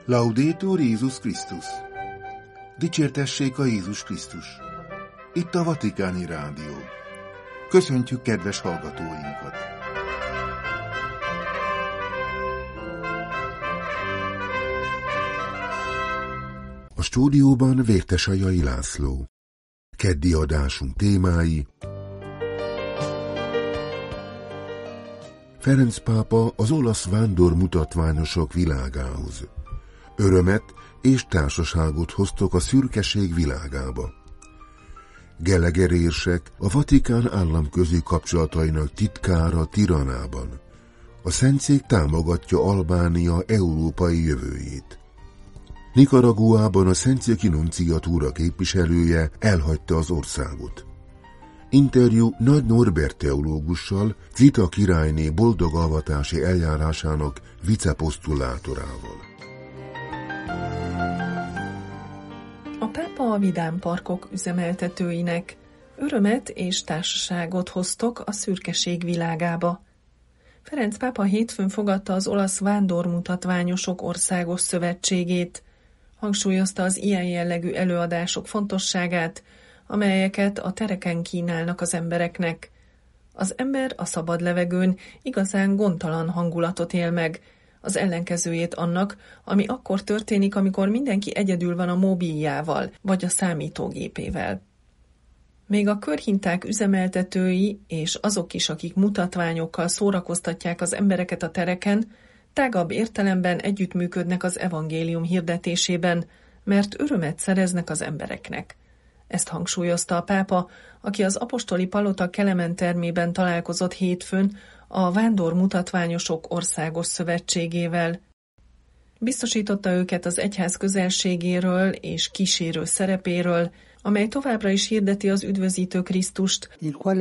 Laudetur Jézus Krisztus! Dicsértessék a Jézus Krisztus! Itt a Vatikáni Rádió. Köszöntjük kedves hallgatóinkat! A stúdióban Vértesajai László. Keddi adásunk témái: Ferenc pápa az olasz vándormutatványosok világához. Örömet és társaságot hoztok a szürkeség világába. Gallagher érsek, a Vatikán államközi kapcsolatainak titkára Tiranában. A Szentszék támogatja Albánia európai jövőjét. Nicaraguában a Szentszéki nunciatúra képviselője elhagyta az országot. Interjú Nagy Norbert teológussal, Zita királyné boldogavatási eljárásának viceposztulátorával. A pápa a vidámparkok üzemeltetőinek: örömet és társaságot hoztok a szürkeség világába. Ferenc pápa hétfőn fogadta az olasz vándormutatványosok országos szövetségét. Hangsúlyozta az ilyen jellegű előadások fontosságát, amelyeket a tereken kínálnak az embereknek. Az ember a szabad levegőn igazán gondtalan hangulatot él meg, az ellenkezőjét annak, ami akkor történik, amikor mindenki egyedül van a mobiljával vagy a számítógépével. Még a körhinták üzemeltetői és azok is, akik mutatványokkal szórakoztatják az embereket a tereken, tágabb értelemben együttműködnek az evangélium hirdetésében, mert örömet szereznek az embereknek. Ezt hangsúlyozta a pápa, aki az apostoli palota Kelemen termében találkozott hétfőn a vándormutatványosok országos szövetségével. Biztosította őket az egyház közelségéről és kísérő szerepéről, amely továbbra is hirdeti az üdvözítő Krisztust,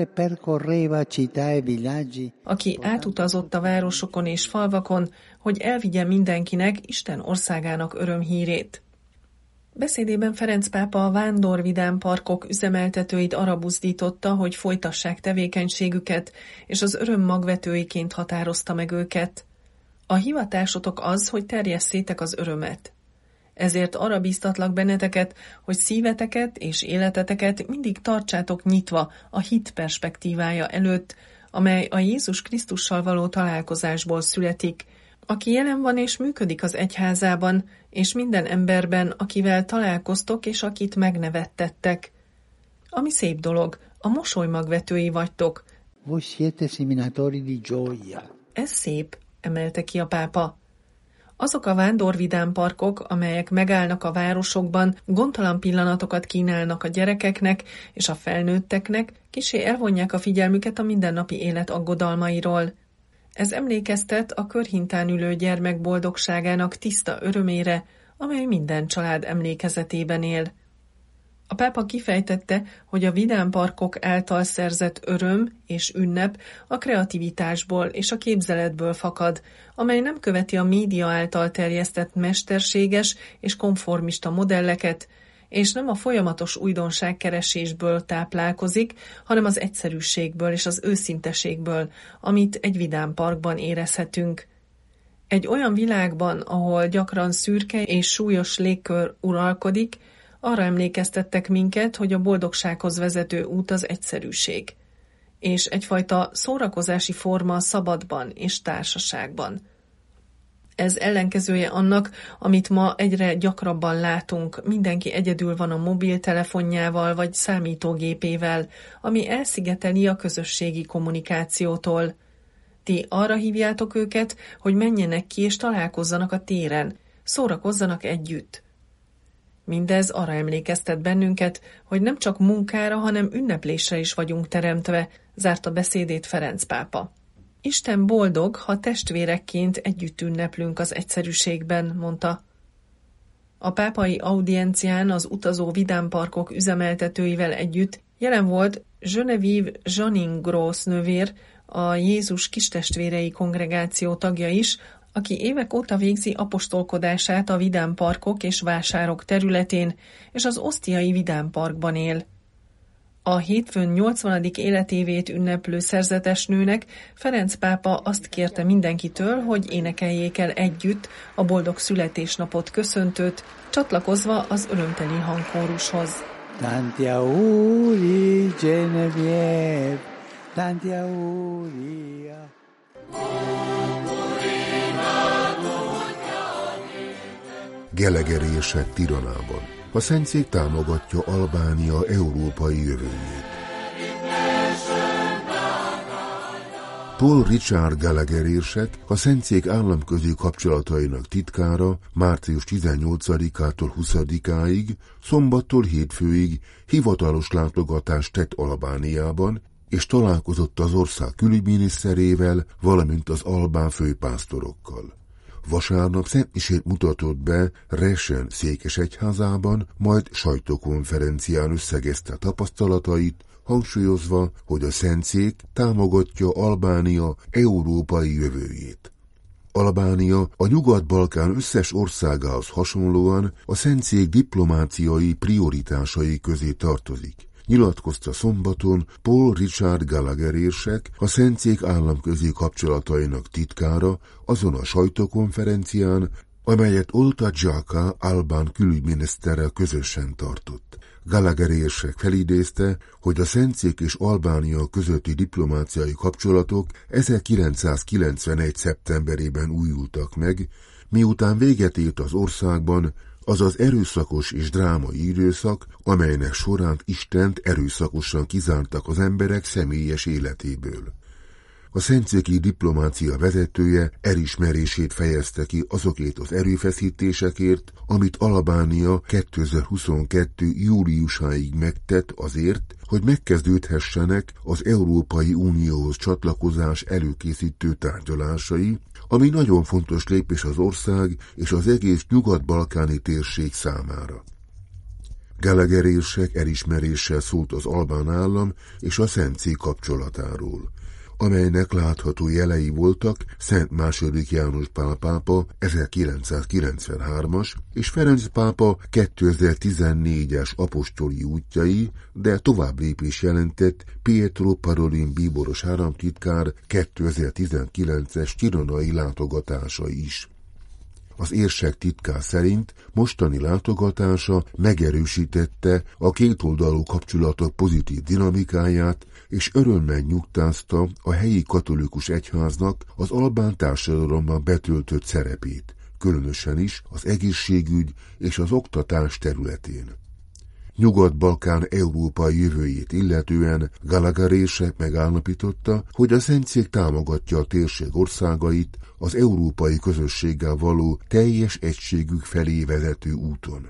aki átutazott a városokon és falvakon, hogy elvigye mindenkinek Isten országának örömhírét. Beszédében Ferenc pápa a vándorvidámparkok üzemeltetőit arra buzdította, hogy folytassák tevékenységüket, és az öröm magvetőiként határozta meg őket. A hivatásotok az, hogy terjesszétek az örömet. Ezért arra bíztatlak benneteket, hogy szíveteket és életeteket mindig tartsátok nyitva a hit perspektívája előtt, amely a Jézus Krisztussal való találkozásból születik, aki jelen van és működik az egyházában, és minden emberben, akivel találkoztok és akit megnevettettek. Ami szép dolog, a mosoly magvetői vagytok. Ez szép, emelte ki a pápa. Azok a vándorvidámparkok, amelyek megállnak a városokban, gondtalan pillanatokat kínálnak a gyerekeknek és a felnőtteknek, kissé elvonják a figyelmüket a mindennapi élet aggodalmairól. Ez emlékeztet a körhintán ülő gyermek boldogságának tiszta örömére, amely minden család emlékezetében él. A pápa kifejtette, hogy a vidámparkok által szerzett öröm és ünnep a kreativitásból és a képzeletből fakad, amely nem követi a média által terjesztett mesterséges és konformista modelleket, és nem a folyamatos újdonságkeresésből táplálkozik, hanem az egyszerűségből és az őszinteségből, amit egy vidámparkban érezhetünk. Egy olyan világban, ahol gyakran szürke és súlyos légkör uralkodik, arra emlékeztettek minket, hogy a boldogsághoz vezető út az egyszerűség, és egyfajta szórakozási forma szabadban és társaságban. Ez ellenkezője annak, amit ma egyre gyakrabban látunk, mindenki egyedül van a mobiltelefonjával vagy számítógépével, ami elszigeteli a közösségi kommunikációtól. Ti arra hívjátok őket, hogy menjenek ki és találkozzanak a téren, szórakozzanak együtt. Mindez arra emlékeztet bennünket, hogy nem csak munkára, hanem ünneplésre is vagyunk teremtve, zárta beszédét Ferenc pápa. Isten boldog, ha testvérekként együtt ünneplünk az egyszerűségben, mondta. A pápai audiencián az utazó vidámparkok üzemeltetőivel együtt jelen volt Genevieve Janin-Gross nővér, a Jézus kistestvérei kongregáció tagja is, aki évek óta végzi apostolkodását a vidámparkok és vásárok területén, és az osztiai vidámparkban él. A hétfőn 80. életévét ünneplő szerzetesnőnek Ferenc pápa azt kérte mindenkitől, hogy énekeljék el együtt a boldog születésnapot köszöntőt, csatlakozva az örömteli hangkórushoz. Tanti auguri Genevieve, tanti auguri. Gelegerések Tiranában. A szentszék támogatja Albánia európai jövőjét. Paul Richard Gallagher érsek, a szentszék államközi kapcsolatainak titkára március 18-ától 20-áig, szombattól hétfőig hivatalos látogatást tett Albániában, és találkozott az ország külügyminiszterével, valamint az albán főpásztorokkal. Vasárnap szentmisét mutatott be Resen székesegyházában, majd sajtókonferencián összegezte tapasztalatait, hangsúlyozva, hogy a szentszék támogatja Albánia európai jövőjét. Albánia a Nyugat-Balkán összes országához hasonlóan a szentszék diplomáciai prioritásai közé tartozik, nyilatkozta szombaton Paul Richard Gallagher érsek, a szentszék államközi kapcsolatainak titkára azon a sajtókonferencián, amelyet Olta Dzsaka albán külügyminiszterrel közösen tartott. Gallagher érsek felidézte, hogy a szentszék és Albánia közötti diplomáciai kapcsolatok 1991. szeptemberében újultak meg, miután véget ért az országban az az erőszakos és drámai időszak, amelynek során Istent erőszakosan kizártak az emberek személyes életéből. A szentszéki diplomácia vezetője elismerését fejezte ki azokért az erőfeszítésekért, amit Albánia 2022. júliusáig megtett azért, hogy megkezdődhessenek az Európai Unióhoz csatlakozás előkészítő tárgyalásai, ami nagyon fontos lépés az ország és az egész nyugat-balkáni térség számára. Gallagher érsek elismeréssel szólt az albán állam és a szentszék kapcsolatáról, amelynek látható jelei voltak Szent II. János Pál pápa 1993-as és Ferenc pápa 2014-es apostoli útjai, de továbblépés jelentett Pietro Parolin bíboros államtitkár 2019-es tiranai látogatása is. Az érsek titkár szerint mostani látogatása megerősítette a kétoldalú kapcsolatok pozitív dinamikáját, és örömmel nyugtázta a helyi katolikus egyháznak az albán társadalomban betöltött szerepét, különösen is az egészségügy és az oktatás területén. Nyugat-Balkán európai jövőjét illetően Gallagher érsek megállapította, hogy a szentszék támogatja a térség országait az európai közösséggel való teljes egységük felé vezető úton.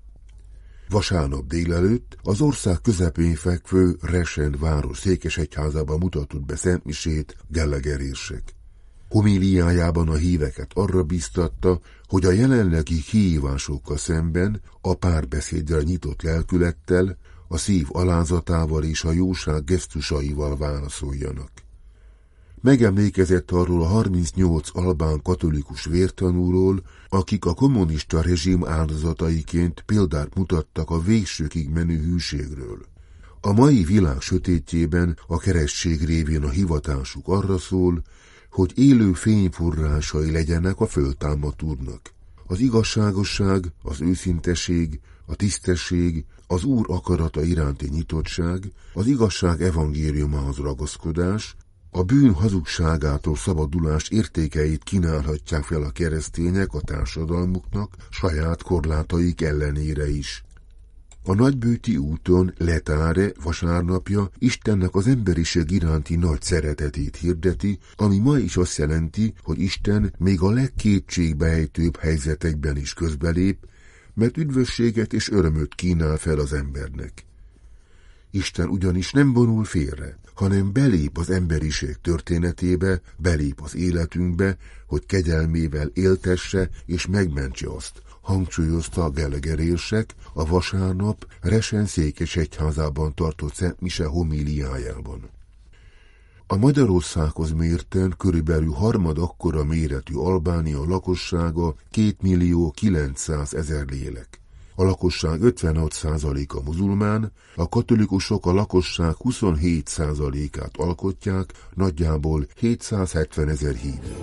Vasárnap délelőtt az ország közepén fekvő Resen város székesegyházában mutatott be szentmisét Gallagher érsek. Homíliájában a híveket arra biztatta, hogy a jelenlegi kihívásokkal szemben a párbeszédre nyitott lelkülettel, a szív alázatával és a jóság gesztusaival válaszoljanak. Megemlékezett arról a 38 albán katolikus vértanúról, akik a kommunista rezsim áldozataiként példát mutattak a végsőkig menő hűségről. A mai világ sötétjében a keresztség révén a hivatásuk arra szól, hogy élő fényforrásai legyenek a föltámadt Úrnak. Az igazságosság, az őszinteség, a tisztesség, az Úr akarata iránti nyitottság, az igazság evangéliumához ragaszkodás, a bűn hazugságától szabadulás értékeit kínálhatják fel a keresztények a társadalmuknak saját korlátaik ellenére is. A nagybőti úton Letáre vasárnapja Istennek az emberiség iránti nagy szeretetét hirdeti, ami ma is azt jelenti, hogy Isten még a legkétségbejtőbb helyzetekben is közbelép, mert üdvösséget és örömöt kínál fel az embernek. Isten ugyanis nem vonul félre, hanem belép az emberiség történetébe, belép az életünkbe, hogy kegyelmével éltesse és megmentse azt, hangsúlyozta a Gallagher érsek a vasárnap Resen székesegyházában tartott szentmise homíliájában. A Magyarországhoz mérten körülbelül harmad akkora méretű Albánia lakossága 2.900.000 lélek. A lakosság 56%-a muzulmán, a katolikusok a lakosság 27%-át alkotják, nagyjából 770 000 hívő.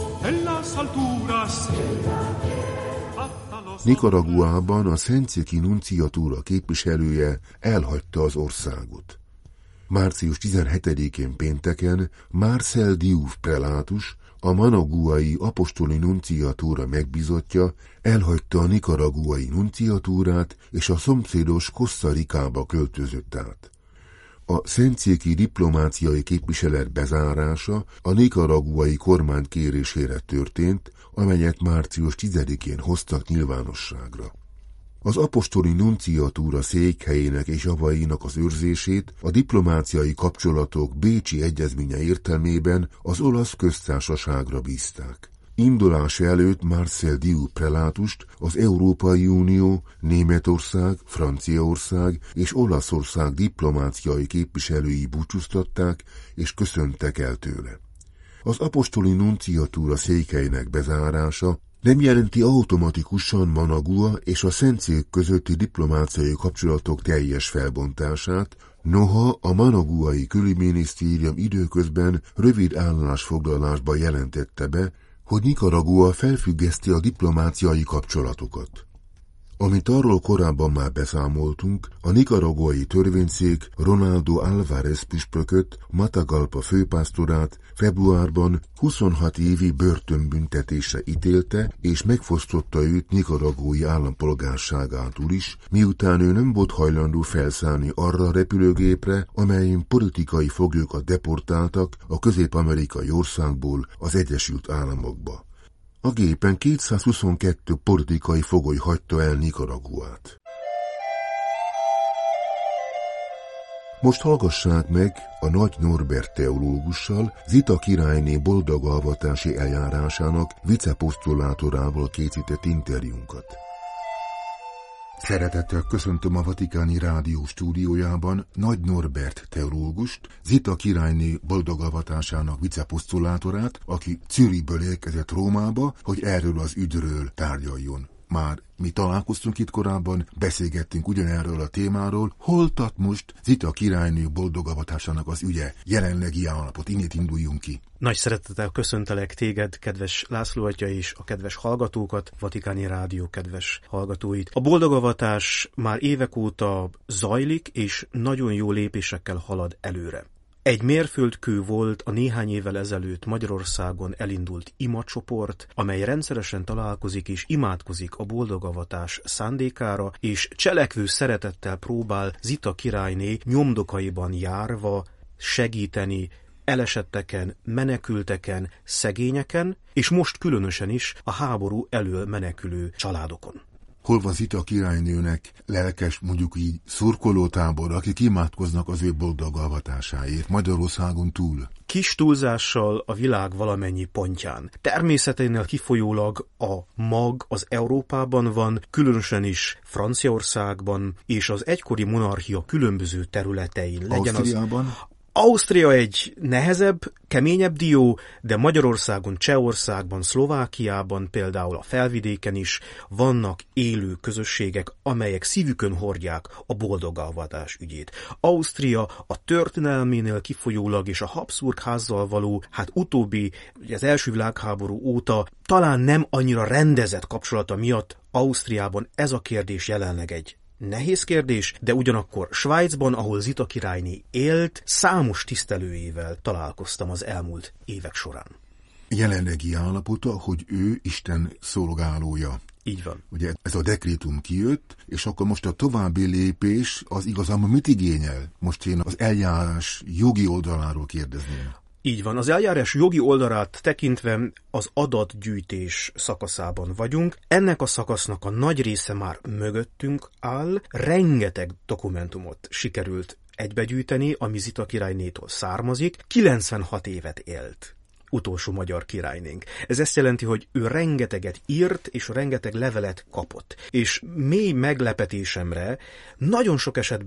Nicaraguában a szentszéki nunciatúra képviselője elhagyta az országot. Március 17-én pénteken Marcel Diouf prelátus, a managuai apostoli nunciatúra megbízottja elhagyta a nicaraguai nunciatúrát, és a szomszédos Costa Ricába költözött át. A szentszéki diplomáciai képviselet bezárása a nicaraguai kormány kérésére történt, amelyet március 10-én hoztak nyilvánosságra. Az apostoli nunciatúra székhelyének és javainak az őrzését a diplomáciai kapcsolatok bécsi egyezménye értelmében az olasz köztársaságra bízták. Indulása előtt Marcel Diouf prelátust az Európai Unió, Németország, Franciaország és Olaszország diplomáciai képviselői búcsúztatták és köszöntek el tőle. Az apostoli nunciatúra székhelyének bezárása nem jelenti automatikusan Managua és a szentszék közötti diplomáciai kapcsolatok teljes felbontását, noha a managuai külügyminisztérium időközben rövid állásfoglalásban jelentette be, hogy Nicaragua felfüggeszti a diplomáciai kapcsolatokat. Amit arról korábban már beszámoltunk, a nicaraguai törvényszék Ronaldo Álvarez püspököt, Matagalpa főpásztorát februárban 26 évi börtönbüntetésre ítélte, és megfosztotta őt nicaraguai állampolgárságától is, miután ő nem volt hajlandó felszállni arra a repülőgépre, amelyen politikai foglyokat deportáltak a közép-amerikai országból az Egyesült Államokba. A gépen 222 politikai fogoly hagyta el Nicaraguát. Most hallgassák meg a Nagy Norbert teológussal, Zita királyné boldogavatási eljárásának viceposztolátorával készített interjúnkat. Szeretettel köszöntöm a Vatikáni Rádió stúdiójában Nagy Norbert teológust, Zita királyné boldogavatásának viceposztolátorát, aki Zürichből érkezett Rómába, hogy erről az ügyről tárgyaljon. Már mi találkoztunk itt korábban, beszélgettünk ugyanerről a témáról. Hol tart most Zita királyné boldogavatásának az ügye, jelenlegi állapot? Innét induljunk ki. Nagy szeretettel köszöntelek téged, kedves László atya, és a kedves hallgatókat, Vatikáni Rádió kedves hallgatóit. A boldogavatás már évek óta zajlik, és nagyon jó lépésekkel halad előre. Egy mérföldkő volt a néhány évvel ezelőtt Magyarországon elindult imacsoport, amely rendszeresen találkozik és imádkozik a boldogavatás szándékára, és cselekvő szeretettel próbál Zita királyné nyomdokaiban járva segíteni elesetteken, menekülteken, szegényeken, és most különösen is a háború elől menekülő családokon. Hol van Zita királynőnek lelkes, mondjuk így, szurkolótábor, akik imádkoznak az ő boldogavatásáért Magyarországon túl? Kis túlzással a világ valamennyi pontján. Természeténél kifolyólag a mag az Európában van, különösen is Franciaországban, és az egykori monarchia különböző területein. Ausztriában? Ausztria egy nehezebb, keményebb dió, de Magyarországon, Csehországban, Szlovákiában, például a felvidéken is vannak élő közösségek, amelyek szívükön hordják a boldogavatás ügyét. Ausztria a történelménél kifolyólag és a Habsburg házzal való, utóbbi, az első világháború óta talán nem annyira rendezett kapcsolata miatt Ausztriában ez a kérdés jelenleg egy nehéz kérdés, de ugyanakkor Svájcban, ahol Zita királyné élt, számos tisztelőjével találkoztam az elmúlt évek során. Jelenlegi állapota, hogy ő Isten szolgálója. Így van. Ugye ez a dekrétum kijött, és akkor most a további lépés az igazából mit igényel? Most én az eljárás jogi oldaláról kérdezném. Így van. Az eljárás jogi oldalát tekintve az adatgyűjtés szakaszában vagyunk. Ennek a szakasznak a nagy része már mögöttünk áll. Rengeteg dokumentumot sikerült egybegyűjteni, ami Zita királynétól származik. 96 évet élt. Utolsó magyar királynénk. Ez azt jelenti, hogy ő rengeteget írt, és rengeteg levelet kapott. És mély meglepetésemre nagyon sok esetben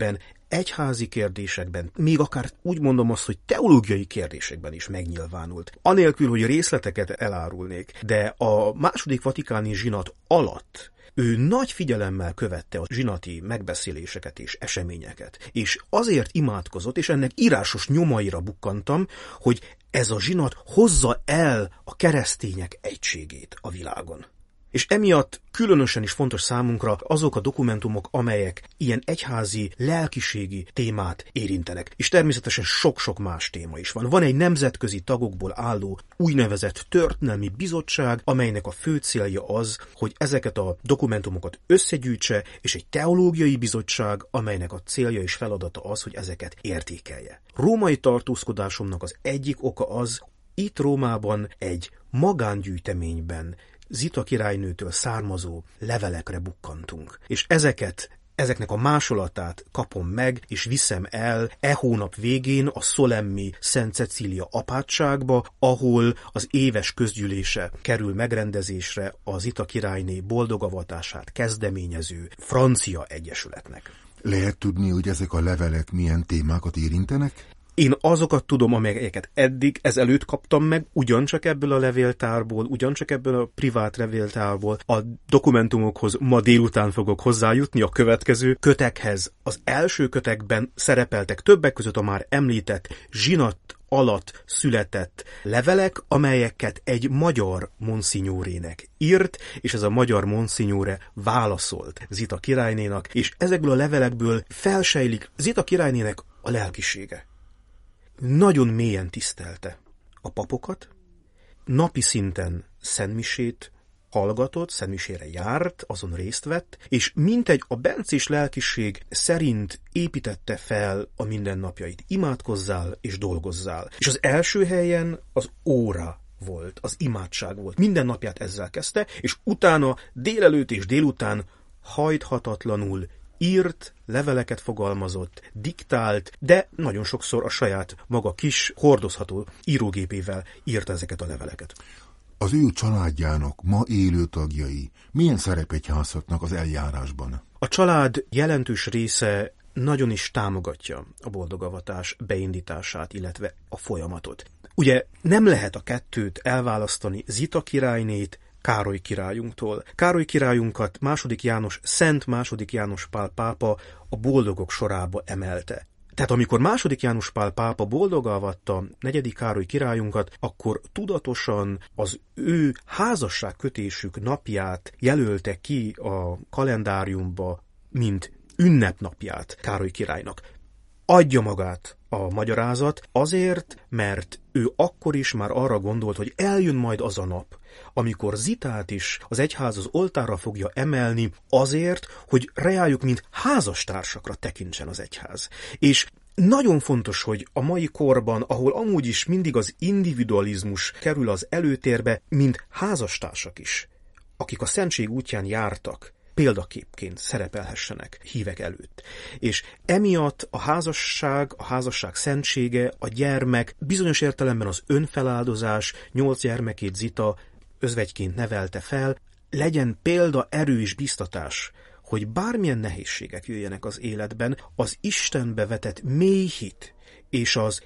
egyházi kérdésekben, még akár úgy mondom azt, hogy teológiai kérdésekben is megnyilvánult. Anélkül, hogy részleteket elárulnék, de a második vatikáni zsinat alatt ő nagy figyelemmel követte a zsinati megbeszéléseket és eseményeket, és azért imádkozott, és ennek írásos nyomaira bukkantam, hogy ez a zsinat hozza el a keresztények egységét a világon. És emiatt különösen is fontos számunkra azok a dokumentumok, amelyek ilyen egyházi, lelkiségi témát érintenek. És természetesen sok-sok más téma is van. Van egy nemzetközi tagokból álló úgynevezett történelmi bizottság, amelynek a fő célja az, hogy ezeket a dokumentumokat összegyűjtse, és egy teológiai bizottság, amelynek a célja és feladata az, hogy ezeket értékelje. Római tartózkodásomnak az egyik oka az, itt Rómában egy magángyűjteményben Zita királynőtől származó levelekre bukkantunk. És ezeknek a másolatát kapom meg, és viszem el hónap végén a szolemmi Szent Cecília apátságba, ahol az éves közgyűlése kerül megrendezésre a Zita királyné boldogavatását kezdeményező francia egyesületnek. Lehet tudni, hogy ezek a levelek milyen témákat érintenek? Én azokat tudom, amelyeket ezelőtt kaptam meg, ugyancsak ebből a levéltárból, ugyancsak ebből a privát levéltárból. A dokumentumokhoz ma délután fogok hozzájutni a következő kötekhez. Az első kötekben szerepeltek többek között a már említett zsinat alatt született levelek, amelyeket egy magyar monsignorének írt, és ez a magyar monsignore válaszolt Zita királynénak, és ezekből a levelekből felsejlik Zita királynének a lelkisége. Nagyon mélyen tisztelte a papokat, napi szinten szentmisét hallgatott, szentmisére járt, azon részt vett, és mintegy a bencés lelkiség szerint építette fel a mindennapjait. Imádkozzál és dolgozzál. És az első helyen az óra volt, az imádság volt. Minden napját ezzel kezdte, és utána délelőtt és délután hajthatatlanul írt, leveleket fogalmazott, diktált, de nagyon sokszor a saját maga kis, hordozható írógépével írta ezeket a leveleket. Az ő családjának ma élő tagjai milyen szerepet játszhatnak az eljárásban? A család jelentős része nagyon is támogatja a boldogavatás beindítását, illetve a folyamatot. Ugye nem lehet a kettőt elválasztani, Zita királynét Károly királyunktól. Károly királyunkat Szent II. János Pál pápa a boldogok sorába emelte. Tehát amikor II. János Pál pápa boldogavatta 4. Károly királyunkat, akkor tudatosan az ő házasságkötésük napját jelölte ki a kalendáriumba, mint ünnepnapját Károly királynak. Adja magát a magyarázat azért, mert ő akkor is már arra gondolt, hogy eljön majd az a nap, amikor Zitát is az egyház az oltárra fogja emelni azért, hogy reájuk, mint házastársakra tekintsen az egyház. És nagyon fontos, hogy a mai korban, ahol amúgy is mindig az individualizmus kerül az előtérbe, mint házastársak is, akik a szentség útján jártak, példaképként szerepelhessenek hívek előtt. És emiatt a házasság szentsége, a gyermek, bizonyos értelemben az önfeláldozás, 8 gyermekét Zita özvegyként nevelte fel, legyen példa, erő és biztatás, hogy bármilyen nehézségek jöjjenek az életben, az Istenbe vetett mély hit és az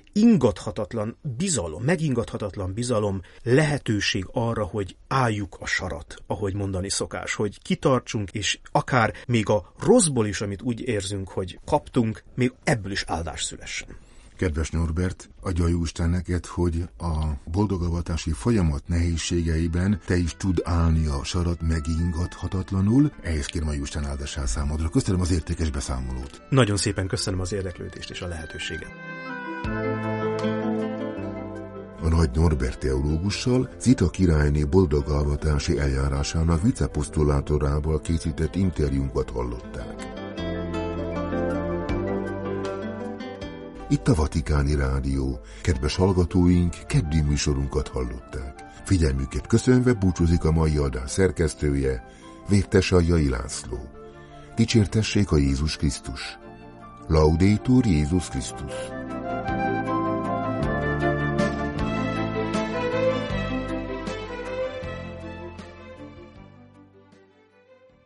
megingathatatlan bizalom lehetőség arra, hogy álljuk a sarat, ahogy mondani szokás, hogy kitartsunk, és akár még a rosszból is, amit úgy érzünk, hogy kaptunk, még ebből is áldás szülessen. Kedves Norbert, adja Jóisten neked, hogy a boldogavatási folyamat nehézségeiben te is tud állni a sarat megingathatatlanul. Ehhez kérem a Jóisten áldását számodra. Köszönöm az értékes beszámolót. Nagyon szépen köszönöm az érdeklődést és a lehetőséget. A Nagy Norbert teológussal Zita királyné boldogavatási eljárásának viceposztolátorával készített interjúnkat hallották. Itt a Vatikáni Rádió. Kedves hallgatóink, keddi műsorunkat hallották. Figyelmüket köszönve búcsúzik a mai adás szerkesztője, Vértesajjai László. Dicsértessék a Jézus Krisztus! Laudetur Jézus Krisztus!